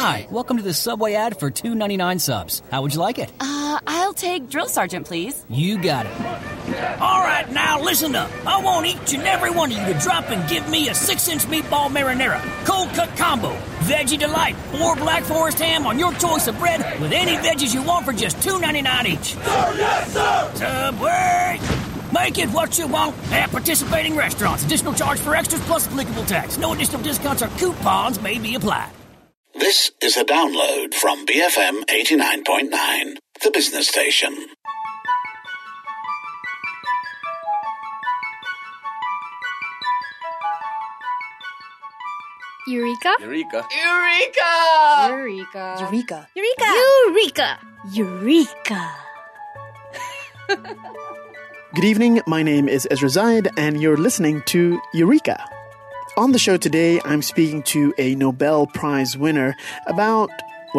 Hi, welcome to the Subway ad for $2.99 subs. How would you like it? I'll take Drill Sergeant, please. You got it. All right, now listen up. I want each and every one of you to drop and give me a 6-inch meatball marinara, cold cut combo, veggie delight, or Black Forest ham on your choice of bread with any veggies you want for just $2.99 each. Sir, yes, sir! Subway! Make it what you want at participating restaurants. Additional charge for extras plus applicable tax. No additional discounts or coupons may be applied. This is a download from BFM 89.9, the business station. Eureka? Eureka. Eureka! Eureka. Eureka. Eureka. Eureka. Eureka. Good evening, my name is Ezra Zaid, and you're listening to Eureka. On the show today, I'm speaking to a Nobel Prize winner about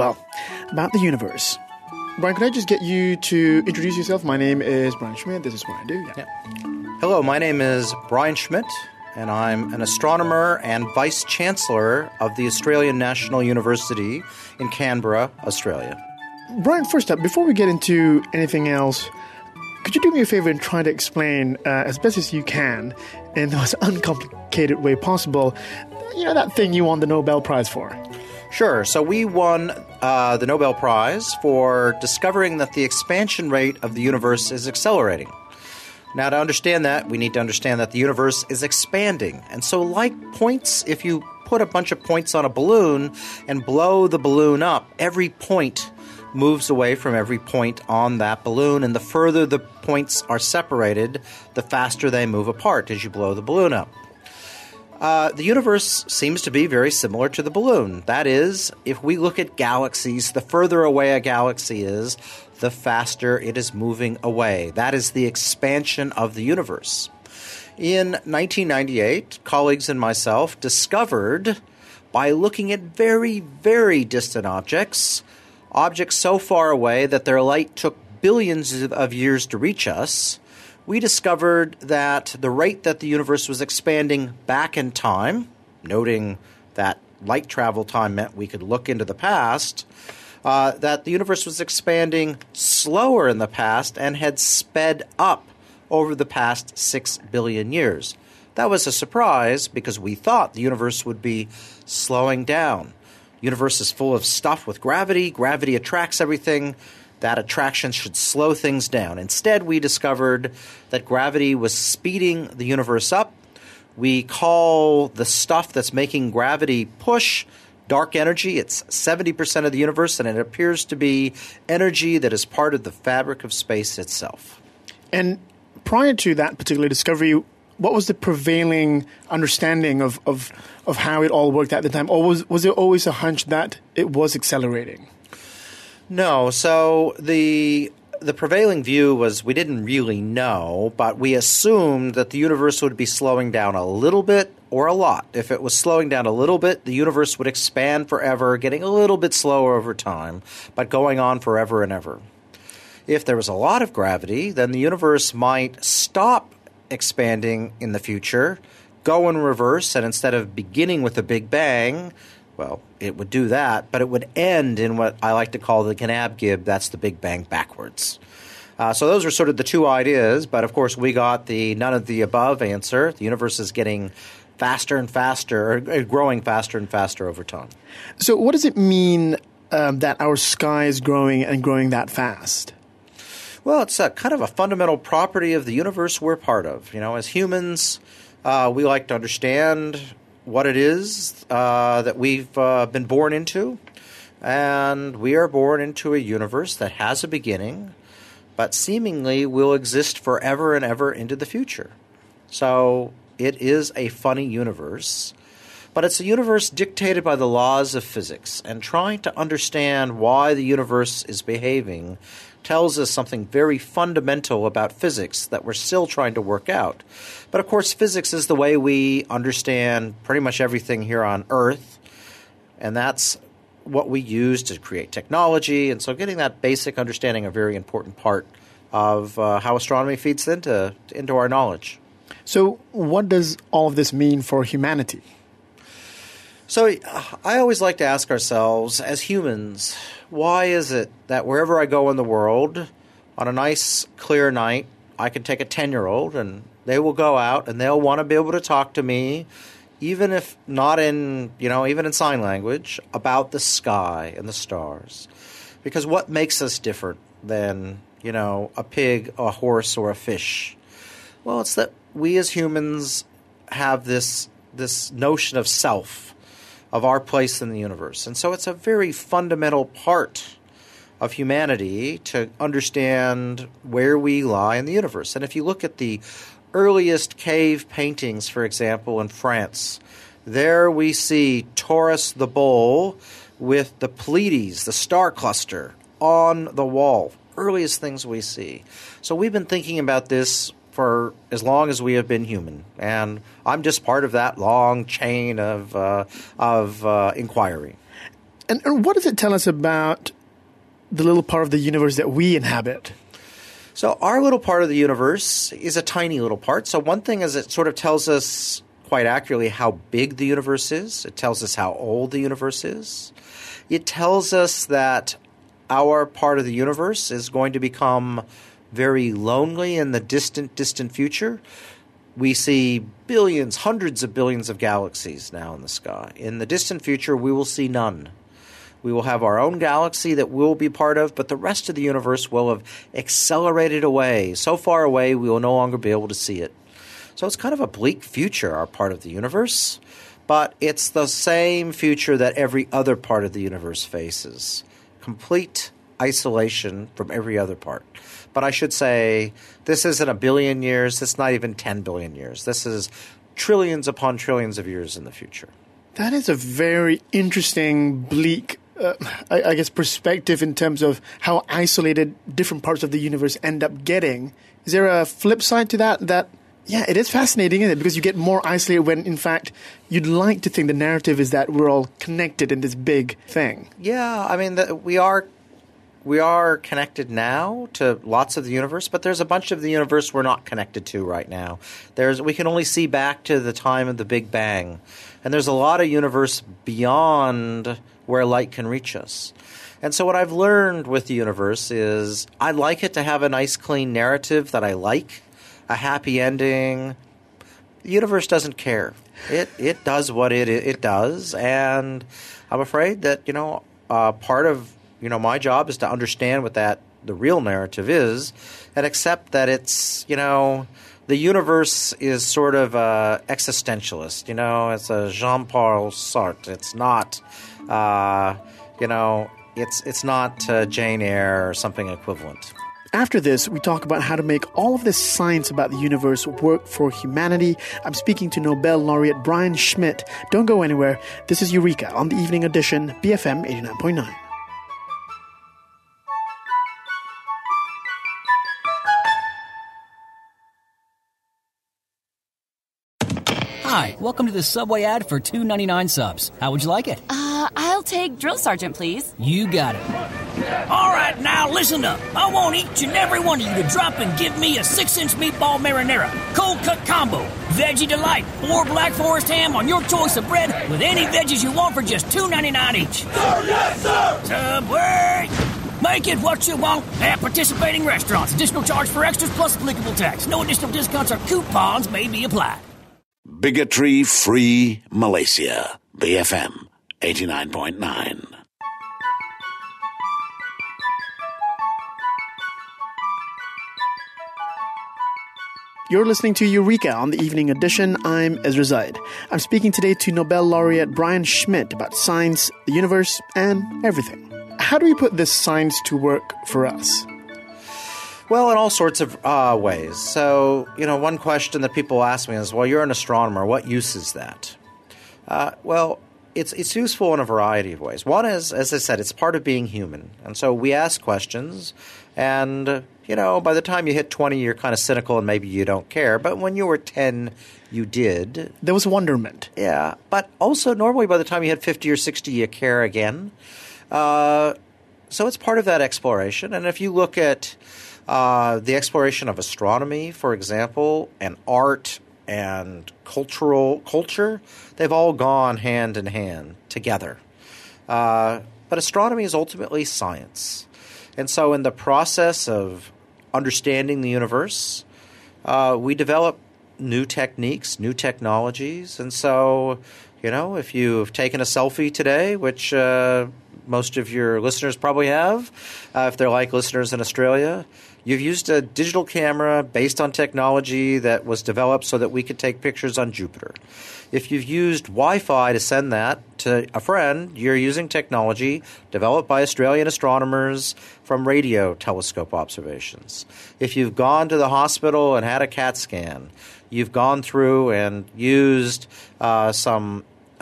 the universe. Brian, could I just get you to introduce yourself? My name is Brian Schmidt. This is what I do. Yeah. Hello, my name is Brian Schmidt, and I'm an astronomer and Vice Chancellor of the Australian National University in Canberra, Australia. Brian, first up, before we get into anything else, could you do me a favor and try to explain as best as you can, in the most uncomplicated way possible, that thing you won the Nobel Prize for? Sure. So we won the Nobel Prize for discovering that the expansion rate of the universe is accelerating. Now, to understand that, we need to understand that the universe is expanding. And so like points, if you put a bunch of points on a balloon and blow the balloon up, every point moves away from every point on that balloon, and the further the points are separated, the faster they move apart as you blow the balloon up. The universe seems to be very similar to the balloon. That is, if we look at galaxies, the further away a galaxy is, the faster it is moving away. That is the expansion of the universe. In 1998, colleagues and myself discovered, by looking at very, very distant objects so far away that their light took billions of years to reach us, we discovered that the rate that the universe was expanding back in time, noting that light travel time meant we could look into the past, that the universe was expanding slower in the past and had sped up over the past 6 billion years. That was a surprise because we thought the universe would be slowing down. The universe is full of stuff with gravity. Gravity attracts everything. That attraction should slow things down. Instead, we discovered that gravity was speeding the universe up. We call the stuff that's making gravity push dark energy. It's 70% of the universe, and it appears to be energy that is part of the fabric of space itself. And prior to that particular discovery, what was the prevailing understanding of how it all worked at the time? Or was there always a hunch that it was accelerating? No. So the prevailing view was we didn't really know, but we assumed that the universe would be slowing down a little bit or a lot. If it was slowing down a little bit, the universe would expand forever, getting a little bit slower over time, but going on forever and ever. If there was a lot of gravity, then the universe might stop expanding in the future, go in reverse, and instead of beginning with a Big Bang, well, it would do that, but it would end in what I like to call the Gnab-Gib, that's the Big Bang backwards. So those are sort of the two ideas, but of course we got the none of the above answer. The universe is getting faster and faster, or growing faster and faster over time. So what does it mean that our sky is growing and growing that fast? Well, it's a kind of a fundamental property of the universe we're part of. As humans, we like to understand what it is that we've been born into. And we are born into a universe that has a beginning, but seemingly will exist forever and ever into the future. So it is a funny universe, but it's a universe dictated by the laws of physics. And trying to understand why the universe is behaving tells us something very fundamental about physics that we're still trying to work out. But of course, physics is the way we understand pretty much everything here on Earth, and that's what we use to create technology. And so getting that basic understanding is a very important part of how astronomy feeds into our knowledge. So what does all of this mean for humanity? So I always like to ask ourselves, as humans, why is it that wherever I go in the world, on a nice, clear night, I can take a 10-year-old and they will go out and they'll want to be able to talk to me, even if not in, even in sign language, about the sky and the stars. Because what makes us different than, a pig, a horse, or a fish? Well, it's that we as humans have this notion of self, of our place in the universe. And so it's a very fundamental part of humanity to understand where we lie in the universe. And if you look at the earliest cave paintings, for example, in France, there we see Taurus the bull with the Pleiades, the star cluster, on the wall. Earliest things we see. So we've been thinking about this for as long as we have been human, and I'm just part of that long chain of inquiry. And what does it tell us about the little part of the universe that we inhabit? So our little part of the universe is a tiny little part. So one thing is it sort of tells us quite accurately how big the universe is. It tells us how old the universe is. It tells us that our part of the universe is going to become very lonely in the distant future. We see billions, hundreds of billions of galaxies now in the sky. In the distant future, we will see none. We will have our own galaxy that we'll be part of, but the rest of the universe will have accelerated away. So far away, we will no longer be able to see it. So it's kind of a bleak future, our part of the universe, but it's the same future that every other part of the universe faces. Complete isolation from every other part. But I should say, this isn't a billion years. It's not even 10 billion years. This is trillions upon trillions of years in the future. That is a very interesting, bleak, I guess, perspective in terms of how isolated different parts of the universe end up getting. Is there a flip side to that? Yeah, it is fascinating, isn't it? Because you get more isolated when, in fact, you'd like to think the narrative is that we're all connected in this big thing. Yeah, I mean, we are connected now to lots of the universe, but there's a bunch of the universe we're not connected to right now. We can only see back to the time of the Big Bang, and there's a lot of universe beyond where light can reach us. And so what I've learned with the universe is I like it to have a nice, clean narrative that I like, a happy ending. The universe doesn't care. It does what it does, and I'm afraid that part of my job is to understand what the real narrative is, and accept that it's the universe is sort of existentialist. It's a Jean-Paul Sartre. It's not it's not Jane Eyre or something equivalent. After this, we talk about how to make all of this science about the universe work for humanity. I'm speaking to Nobel laureate Brian Schmidt. Don't go anywhere. This is Eureka on the Evening Edition, BFM 89.9. Hi, welcome to the Subway ad for $2.99 subs. How would you like it? I'll take Drill Sergeant, please. You got it. All right, now listen up. I want each and every one of you to drop and give me a 6-inch meatball marinara, cold cut combo, veggie delight, or Black Forest ham on your choice of bread with any veggies you want for just $2.99 each. Sir, yes, sir! Subway! Make it what you want at participating restaurants. Additional charge for extras plus applicable tax. No additional discounts or coupons may be applied. Bigotry-free Malaysia. BFM 89.9. You're listening to Eureka on the Evening Edition. I'm Ezra Zaid. I'm speaking today to Nobel laureate Brian Schmidt about science, the universe, and everything. How do we put this science to work for us? Well, in all sorts of ways. So, one question that people ask me is, well, you're an astronomer. What use is that? Well, it's useful in a variety of ways. One is, as I said, it's part of being human. And so we ask questions, and, by the time you hit 20, you're kind of cynical and maybe you don't care. But when you were 10, you did. There was wonderment. Yeah. But also, normally by the time you hit 50 or 60, you care again. So it's part of that exploration. And if you look at the exploration of astronomy, for example, and art and culture, they've all gone hand in hand together. But astronomy is ultimately science. And so in the process of understanding the universe, we develop new techniques, new technologies. And so, if you've taken a selfie today, which most of your listeners probably have, if they're like listeners in Australia, you've used a digital camera based on technology that was developed so that we could take pictures on Jupiter. If you've used Wi-Fi to send that to a friend, you're using technology developed by Australian astronomers from radio telescope observations. If you've gone to the hospital and had a CAT scan, you've gone through and used some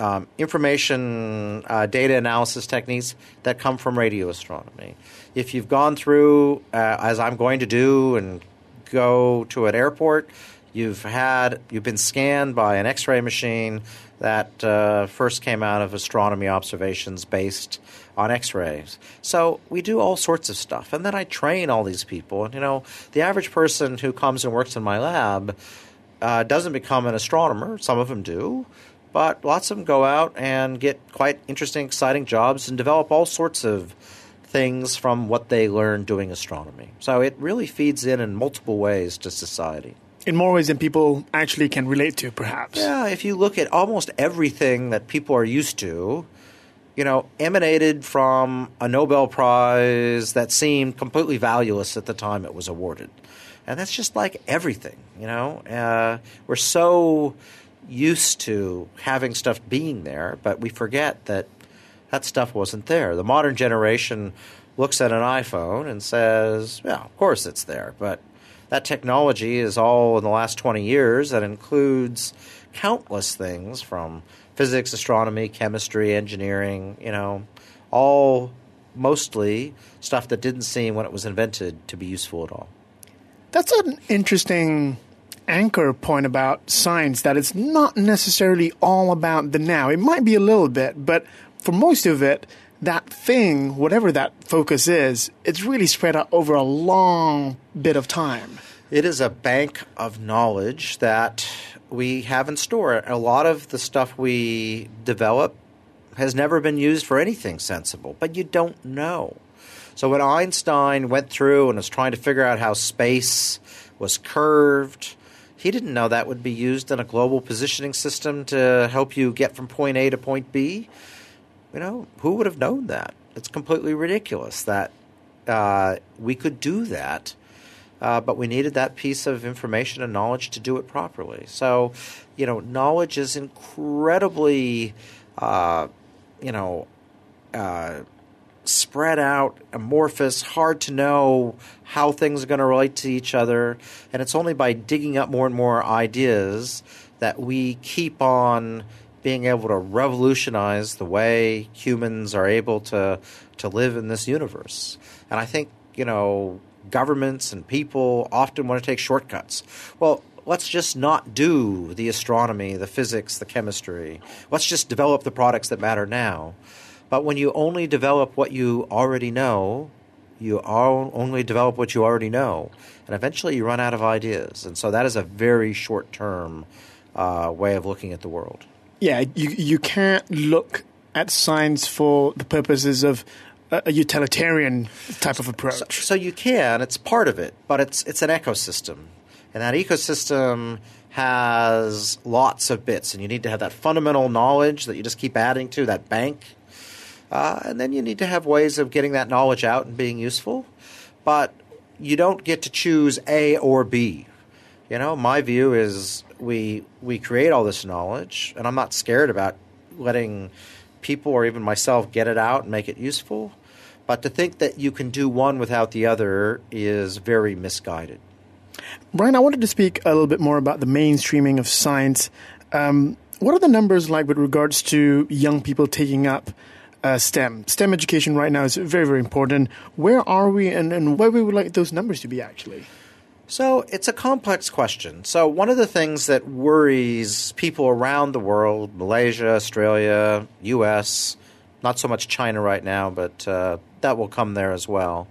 information data analysis techniques that come from radio astronomy. If you've gone through, as I'm going to do, and go to an airport, you've been scanned by an X-ray machine that first came out of astronomy observations based on X-rays. So we do all sorts of stuff, and then I train all these people. And the average person who comes and works in my lab doesn't become an astronomer. Some of them do. But lots of them go out and get quite interesting, exciting jobs and develop all sorts of things from what they learn doing astronomy. So it really feeds in multiple ways to society. In more ways than people actually can relate to, perhaps. Yeah, if you look at almost everything that people are used to, emanated from a Nobel Prize that seemed completely valueless at the time it was awarded. And that's just like everything, we're so used to having stuff being there, but we forget that stuff wasn't there. The modern generation looks at an iPhone and says, yeah, of course it's there. But that technology is all in the last 20 years. That includes countless things from physics, astronomy, chemistry, engineering, all mostly stuff that didn't seem when it was invented to be useful at all. That's an interesting anchor point about science, that it's not necessarily all about the now. It might be a little bit, but for most of it, that thing, whatever that focus is, it's really spread out over a long bit of time. It is a bank of knowledge that we have in store. A lot of the stuff we develop has never been used for anything sensible, but you don't know. So when Einstein went through and was trying to figure out how space was curved, he didn't know that would be used in a global positioning system to help you get from point A to point B. Who would have known that? It's completely ridiculous that we could do that, but we needed that piece of information and knowledge to do it properly. So, knowledge is incredibly, spread out, amorphous, hard to know how things are going to relate to each other. And it's only by digging up more and more ideas that we keep on being able to revolutionize the way humans are able to live in this universe. And I think, governments and people often want to take shortcuts. Well, let's just not do the astronomy, the physics, the chemistry. Let's just develop the products that matter now. But when you only develop what you already know, you only develop what you already know. And eventually you run out of ideas. And so that is a very short-term way of looking at the world. Yeah, you can't look at science for the purposes of a utilitarian type of approach. So you can. It's part of it. But it's an ecosystem. And that ecosystem has lots of bits. And you need to have that fundamental knowledge that you just keep adding to, that bank. And then you need to have ways of getting that knowledge out and being useful. But you don't get to choose A or B. My view is we create all this knowledge, and I'm not scared about letting people or even myself get it out and make it useful. But to think that you can do one without the other is very misguided. Brian, I wanted to speak a little bit more about the mainstreaming of science. What are the numbers like with regards to young people taking up STEM? STEM education right now is very, very important. Where are we and where we would like those numbers to be, actually? So it's a complex question. So one of the things that worries people around the world, Malaysia, Australia, U.S., not so much China right now, but that will come there as well,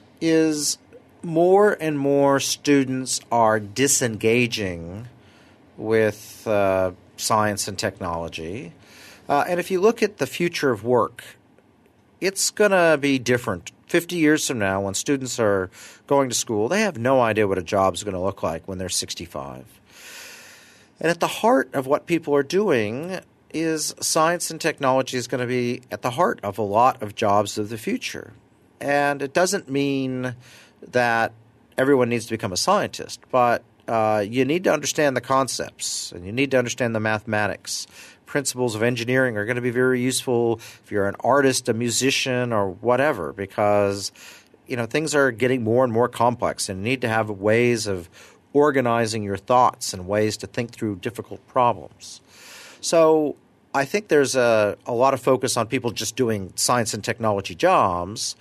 is more and more students are disengaging with science and technology. And if you look at the future of work, it's going to be different. 50 years from now, when students are going to school, they have no idea what a job is going to look like when they're 65. And at the heart of what people are doing is science and technology is going to be at the heart of a lot of jobs of the future. And it doesn't mean that everyone needs to become a scientist, but you need to understand the concepts and you need to understand the mathematics. Principles of engineering are going to be very useful if you're an artist, a musician, or whatever, because things are getting more and more complex, and you need to have ways of organizing your thoughts and ways to think through difficult problems. So I think there's a lot of focus on people just doing science and technology jobs.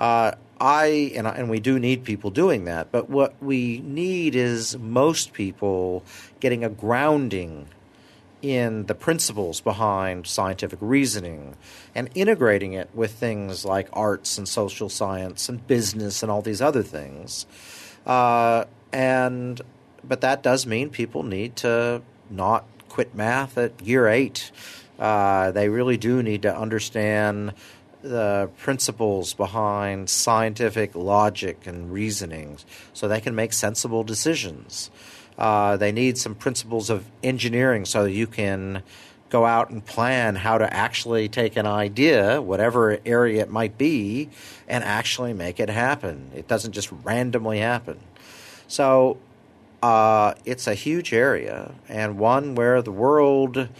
And we do need people doing that, but what we need is most people getting a grounding in the principles behind scientific reasoning and integrating it with things like arts and social science and business and all these other things. But that does mean people need to not quit math at year 8. They really do need to understand the principles behind scientific logic and reasoning so they can make sensible decisions. They need some principles of engineering so that you can go out and plan how to actually take an idea, whatever area it might be, and actually make it happen. It doesn't just randomly happen. So it's a huge area, and one where the world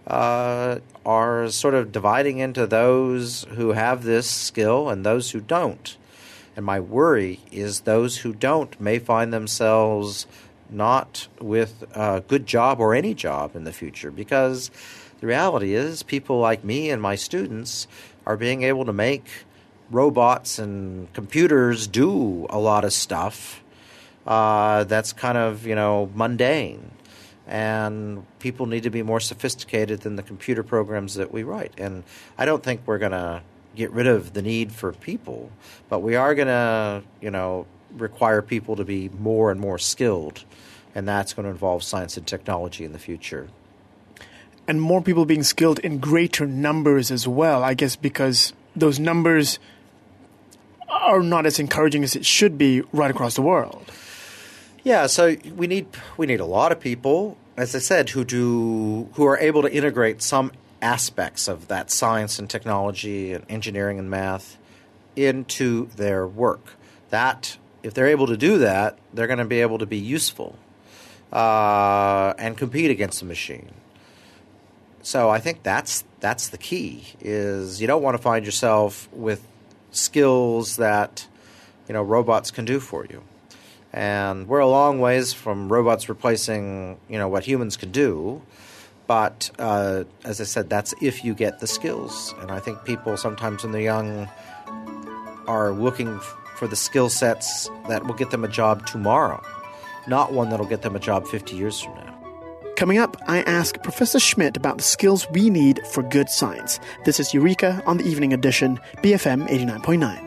are sort of dividing into those who have this skill and those who don't. And my worry is those who don't may find themselves not with a good job or any job in the future, because the reality is people like me and my students are being able to make robots and computers do a lot of stuff that's kind of, mundane. And people need to be more sophisticated than the computer programs that we write. And I don't think we're going to get rid of the need for people, but we are going to, require people to be more and more skilled, and that's going to involve science and technology in the future. And more people being skilled in greater numbers as well, I guess, because those numbers are not as encouraging as it should be right across the world. Yeah, so we need a lot of people, as I said, who are able to integrate some aspects of that science and technology and engineering and math into their work. That if they're able to do that, they're going to be able to be useful and compete against the machine. So I think that's the key, is you don't want to find yourself with skills that, robots can do for you. And we're a long ways from robots replacing, what humans can do. But as I said, that's if you get the skills. And I think people sometimes when they're young are looking for the skill sets that will get them a job tomorrow, not one that will get them a job 50 years from now. Coming up, I ask Professor Schmidt about the skills we need for good science. This is Eureka on the Evening Edition, BFM 89.9.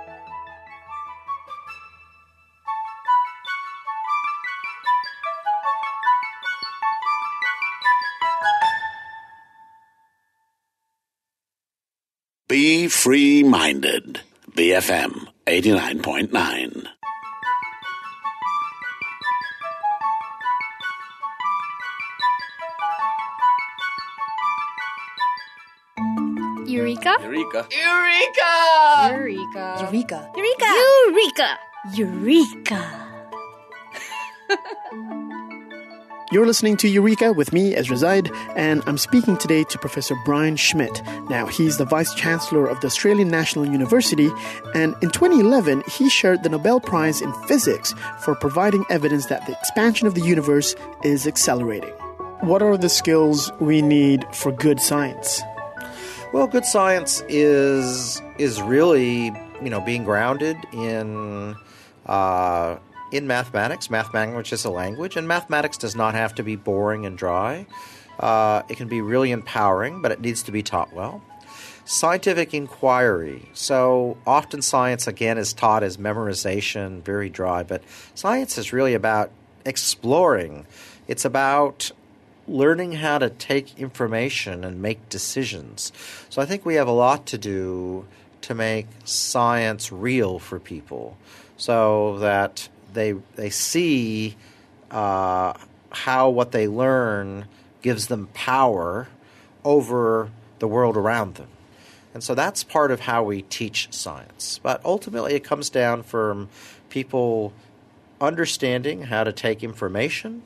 Be free-minded. BFM 89.9. Eureka? Eureka. Eureka! Eureka. Eureka. Eureka! Eureka! You're listening to Eureka with me, Ezra Zaid, and I'm speaking today to Professor Brian Schmidt. Now, he's the Vice Chancellor of the Australian National University, and in 2011, he shared the Nobel Prize in Physics for providing evidence that the expansion of the universe is accelerating. What are the skills we need for good science? Well, good science is really, being grounded in mathematics. Mathematics is a language, and mathematics does not have to be boring and dry. It can be really empowering, but it needs to be taught well. Scientific inquiry. So often science, again, is taught as memorization, very dry, but science is really about exploring It's about learning how to take information and make decisions. So I think we have a lot to do to make science real for people so that they see how what they learn gives them power over the world around them. And so that's part of how we teach science. But ultimately it comes down from people understanding how to take information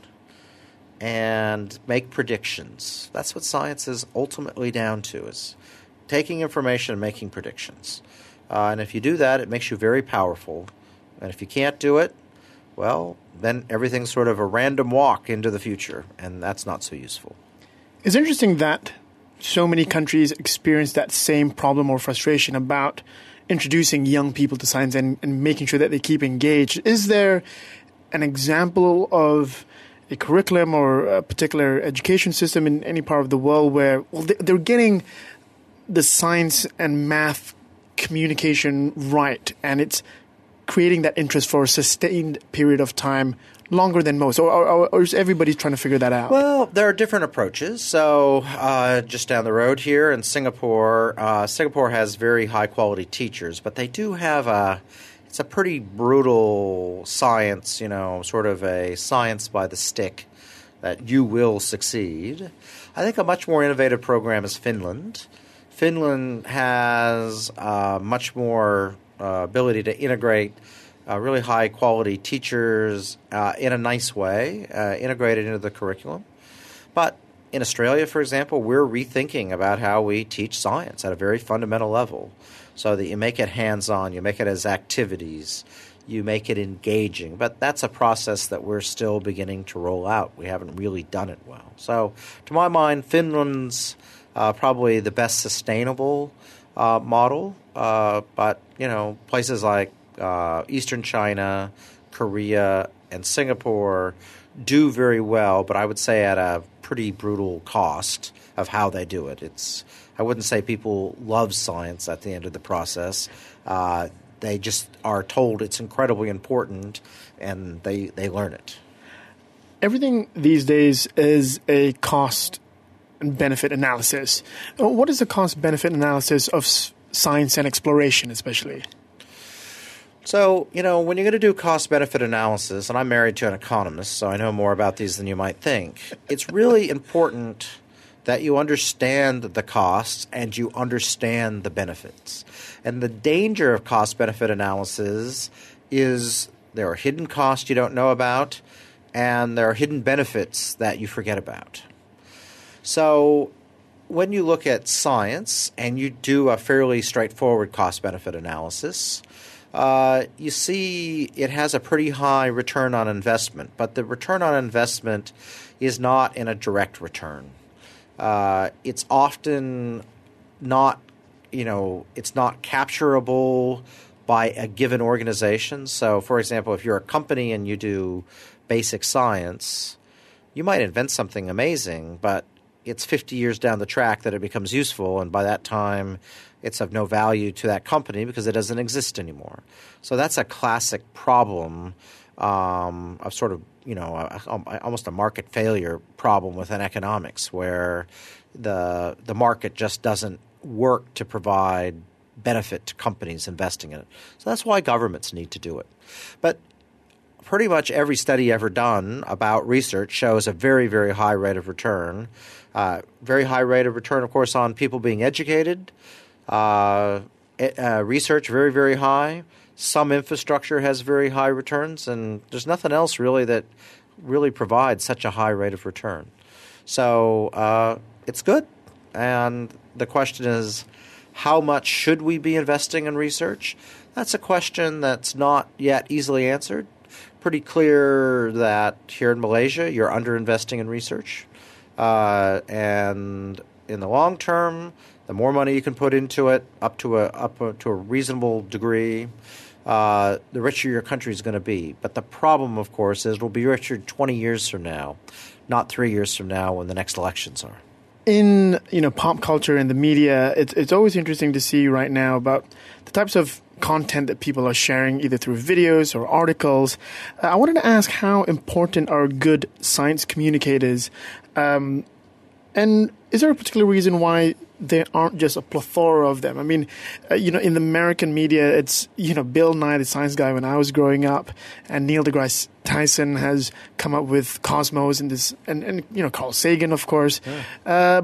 and make predictions. That's what science is ultimately down to, is taking information and making predictions. And if you do that, it makes you very powerful. And if you can't do it, well, then everything's sort of a random walk into the future, and that's not so useful. It's interesting that so many countries experience that same problem or frustration about introducing young people to science and making sure that they keep engaged. Is there an example of a curriculum or a particular education system in any part of the world where they're getting the science and math communication right, and it's creating that interest for a sustained period of time, longer than most? Or is everybody trying to figure that out? Well, there are different approaches. So just down the road here in Singapore, Singapore has very high-quality teachers, but they do have it's a pretty brutal science, sort of a science by the stick that you will succeed. I think a much more innovative program is Finland. Finland has much more ability to integrate really high-quality teachers in a nice way, integrated into the curriculum. But in Australia, for example, we're rethinking about how we teach science at a very fundamental level, so that you make it hands-on, you make it as activities, you make it engaging. But that's a process that we're still beginning to roll out. We haven't really done it well. So to my mind, Finland's probably the best sustainable model. But, places like Eastern China, Korea, and Singapore do very well, but I would say at a pretty brutal cost of how they do it. I wouldn't say people love science at the end of the process. They just are told it's incredibly important, and they learn it. Everything these days is a cost and benefit analysis. What is the cost-benefit analysis of science and exploration especially? So, when you're going to do cost-benefit analysis, and I'm married to an economist, so I know more about these than you might think, it's really important that you understand the costs and you understand the benefits. And the danger of cost-benefit analysis is there are hidden costs you don't know about, and there are hidden benefits that you forget about. So when you look at science and you do a fairly straightforward cost-benefit analysis, you see it has a pretty high return on investment, but the return on investment is not in a direct return. It's often not, it's not capturable by a given organization. So, for example, if you're a company and you do basic science, you might invent something amazing, but it's 50 years down the track that it becomes useful, and by that time it's of no value to that company because it doesn't exist anymore. So that's a classic problem of sort of, almost a market failure problem within economics, where the market just doesn't work to provide benefit to companies investing in it. So that's why governments need to do it. But pretty much every study ever done about research shows a very, very high rate of return. Very high rate of return, of course, on people being educated. Research, very, very high. Some infrastructure has very high returns, and there's nothing else really that really provides such a high rate of return. So it's good. And the question is, how much should we be investing in research? That's a question that's not yet easily answered. Pretty clear that here in Malaysia, you're underinvesting in research. And in the long term, the more money you can put into it, up to a reasonable degree, the richer your country is going to be. But the problem, of course, is we'll be richer 20 years from now, not 3 years from now when the next elections are. In pop culture and the media, it's always interesting to see right now about the types of content that people are sharing either through videos or articles. I wanted to ask how important are good science communicators, and is there a particular reason why there aren't just a plethora of them? I mean, in the American media, it's, Bill Nye, the Science Guy when I was growing up, and Neil deGrasse Tyson has come up with Cosmos and this, and Carl Sagan, of course. Yeah.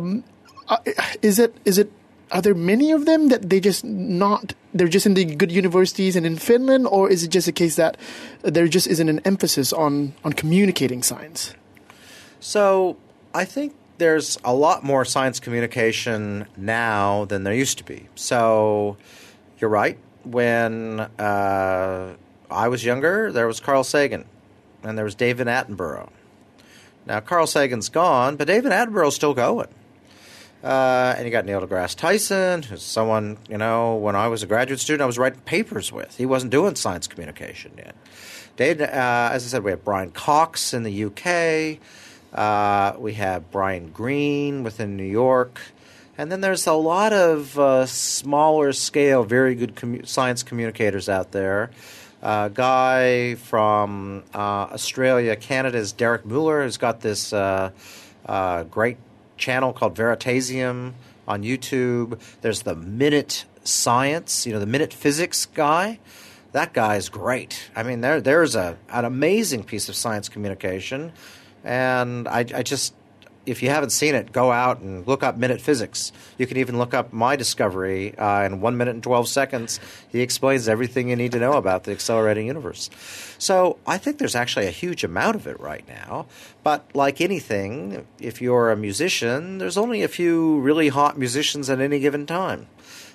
Are there many of them that they're just in the good universities and in Finland, or is it just a case that there just isn't an emphasis on communicating science? So I think there's a lot more science communication now than there used to be. So you're right. When I was younger, there was Carl Sagan and there was David Attenborough. Now, Carl Sagan's gone, but David Attenborough's still going. And you got Neil deGrasse Tyson, who's someone, when I was a graduate student, I was writing papers with. He wasn't doing science communication yet. David, as I said, we have Brian Cox in the UK. We have Brian Greene within New York. And then there's a lot of smaller scale, very good science communicators out there. A guy from Australia, Canada's Derek Muller, who's got this great channel called Veritasium on YouTube. There's the Minute Science, the Minute Physics guy. That guy's great. I mean, there's an amazing piece of science communication. And I just, if you haven't seen it, go out and look up Minute Physics. You can even look up my discovery in 1 minute and 12 seconds. He explains everything you need to know about the accelerating universe. So I think there's actually a huge amount of it right now. But like anything, if you're a musician, there's only a few really hot musicians at any given time.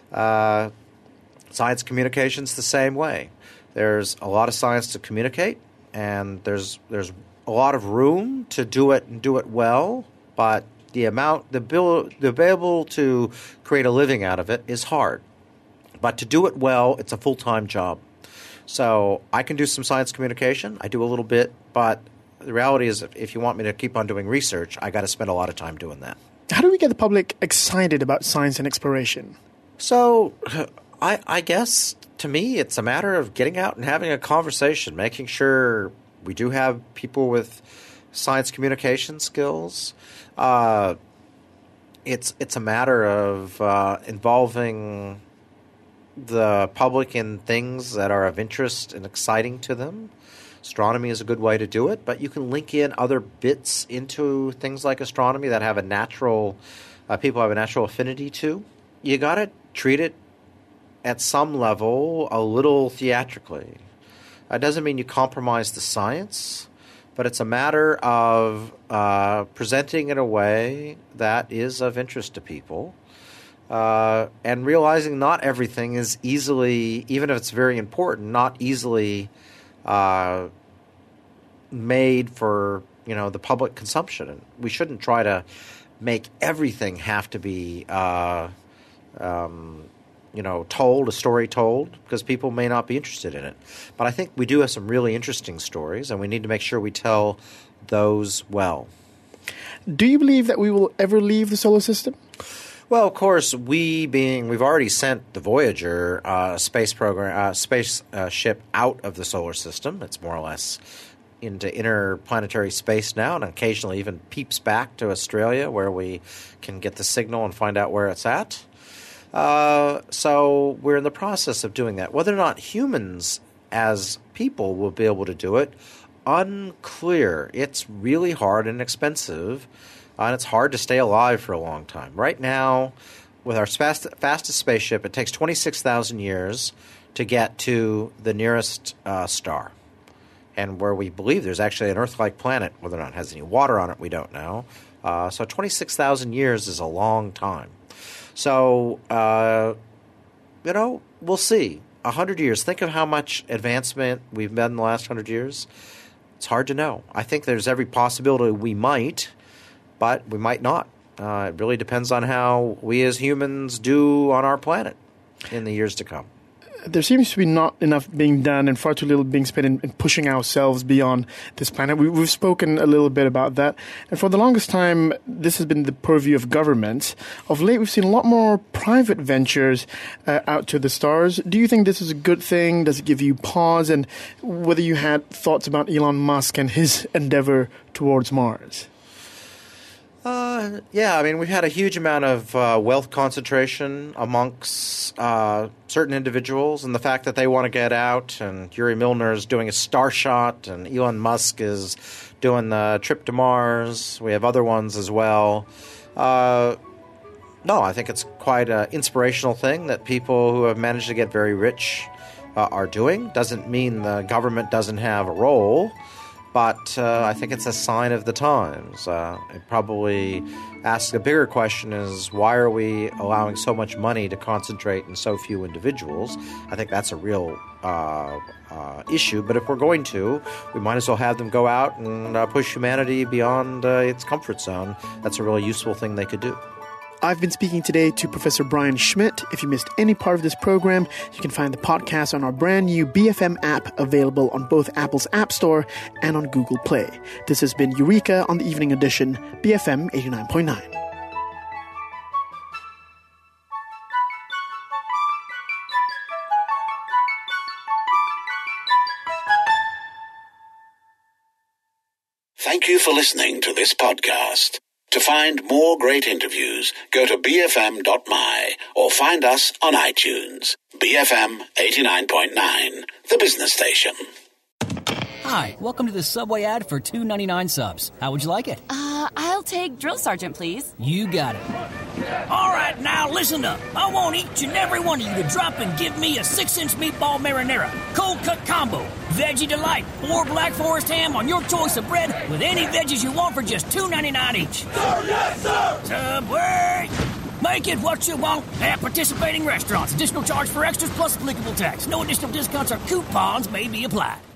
Science communication's the same way. There's a lot of science to communicate, and there's a lot of room to do it and do it well, but to be able to create a living out of it is hard. But to do it well, it's a full-time job. So I can do some science communication. I do a little bit, but the reality is if you want me to keep on doing research, I got to spend a lot of time doing that. How do we get the public excited about science and exploration? So I guess to me it's a matter of getting out and having a conversation, making sure we do have people with science communication skills. It's a matter of involving the public in things that are of interest and exciting to them. Astronomy is a good way to do it, but you can link in other bits into things like astronomy that have people have a natural affinity to. You got to treat it at some level a little theatrically. It doesn't mean you compromise the science, but it's a matter of presenting it in a way that is of interest to people, and realizing not everything is easily, even if it's very important, not easily made for the public consumption. And we shouldn't try to make everything have to be told, a story told, because people may not be interested in it. But I think we do have some really interesting stories, and we need to make sure we tell those well. Do you believe that we will ever leave the solar system? Well, of course, we've already sent the Voyager space ship out of the solar system. It's more or less into interplanetary space now, and occasionally even peeps back to Australia, where we can get the signal and find out where it's at. So we're in the process of doing that. Whether or not humans as people will be able to do it, unclear. It's really hard and expensive, and it's hard to stay alive for a long time. Right now, with our fastest spaceship, it takes 26,000 years to get to the nearest star. And where we believe there's actually an Earth-like planet, whether or not it has any water on it, we don't know. So 26,000 years is a long time. So, we'll see. 100 years. Think of how much advancement we've made in the last 100 years. It's hard to know. I think there's every possibility we might, but we might not. It really depends on how we as humans do on our planet in the years to come. there seems to be not enough being done and far too little being spent in pushing ourselves beyond this planet. We've spoken a little bit about that. And for the longest time, this has been the purview of governments. Of late, we've seen a lot more private ventures out to the stars. Do you think this is a good thing? Does it give you pause? And whether you had thoughts about Elon Musk and his endeavor towards Mars? Yeah, I mean, we've had a huge amount of wealth concentration amongst certain individuals, and the fact that they want to get out, and Yuri Milner is doing a Starshot, and Elon Musk is doing the trip to Mars. We have other ones as well. No, I think it's quite an inspirational thing that people who have managed to get very rich are doing. Doesn't mean the government doesn't have a role. But I think it's a sign of the times. It probably asks a bigger question is, why are we allowing so much money to concentrate in so few individuals? I think that's a real issue. But if we're going to, we might as well have them go out and push humanity beyond its comfort zone. That's a really useful thing they could do. I've been speaking today to Professor Brian Schmidt. If you missed any part of this program, you can find the podcast on our brand new BFM app, available on both Apple's App Store and on Google Play. This has been Eureka on the Evening Edition, BFM 89.9. Thank you for listening to this podcast. To find more great interviews, go to bfm.my or find us on iTunes. BFM 89.9, the business station. Hi, welcome to the Subway ad for $2.99 subs. How would you like it? I'll take Drill Sergeant, please. You got it. All right, now listen up. I want each and every one of you to drop and give me a 6-inch meatball marinara, cold cut combo, veggie delight, or Black Forest ham on your choice of bread with any veggies you want for just $2.99 each. Sir, yes, sir! Subway! Make it what you want at participating restaurants. Additional charge for extras plus applicable tax. No additional discounts or coupons may be applied.